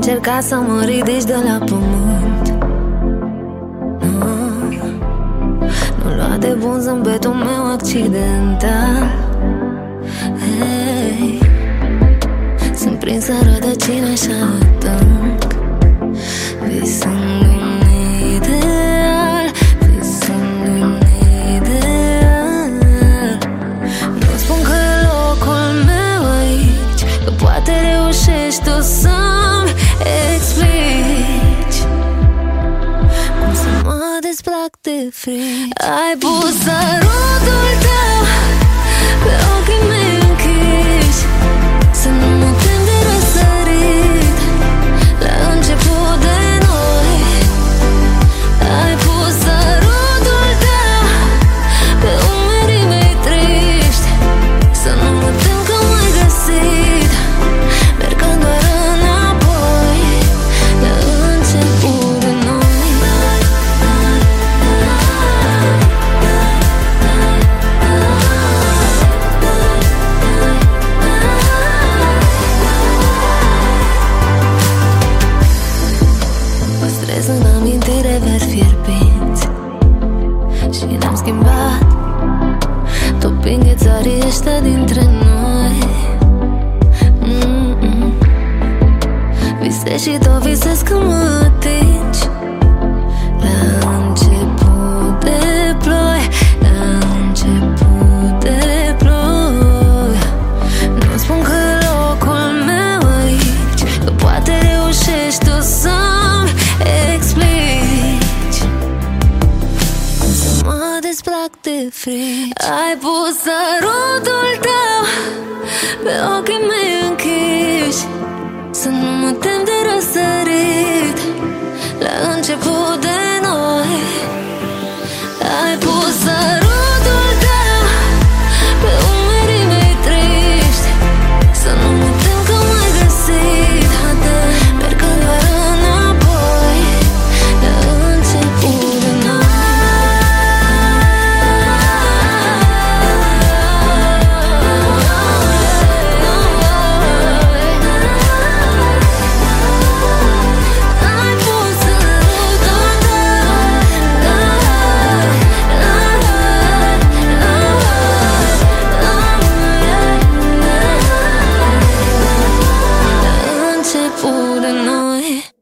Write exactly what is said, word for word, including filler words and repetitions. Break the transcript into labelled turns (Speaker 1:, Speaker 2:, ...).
Speaker 1: încercat să mă ridici de la pământ. Nu, nu lua de bun zâmbetul meu accidental. Hey, sunt prins în rădăcini așa adânc, visând un ideal, visând un ideal. Nu spun că e locul meu aici, că poate reușești tu să-mi explici cum să mă desplac de frici. Ai pus sărutul tău pe ochii mei închiși, să nu mă tem de răsărit la început de noi. Ai pus sărutul tău pe umerii mei triști, să nu mă tem că m-ai găsit, mergând doar înapoi la început de noi. Păstrez în amintire veri fierbinți și ne-am schimbat, topind ghețarii ăștia dintre noi. Mm-mm. Visezi și tot visezi că mă atingi la început de ploi, la început de ploi. Nu spun că e locul meu aici, că poate reușești tu să-mi explici cum să mă desplac de frici. Ai pus sărutul tău pe ochii mei închiși, să nu mă tem de răsărit la început de noi. Ai pus sărutul tău pe umerii mei triști, să nu mă tem că m-ai găsit, mergând doar înapoi la început de noi. Ai pus sărutul tău la început de noi.